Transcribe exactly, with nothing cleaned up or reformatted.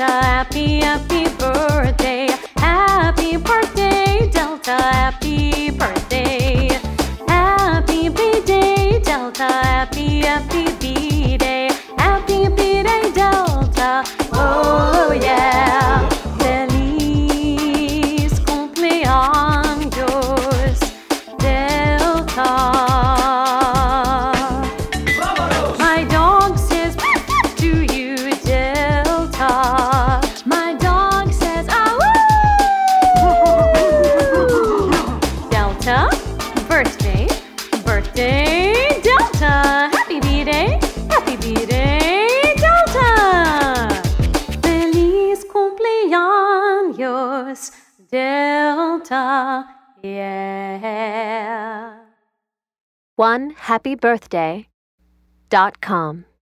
Delta. Happy, happy birthday. Happy birthday, Delta. Happy birthday. Happy B-Day, Delta. Happy, happy B-Day. Happy B-Day, Delta. Oh yeah. Feliz cumpleaños, Delta. My dog says to you, Delta. My dog says, ah, woo! Delta, birthday, birthday, Delta. Happy B-Day, happy B-Day, Delta. Feliz cumpleaños, Delta, yeah. one happy birthday dot com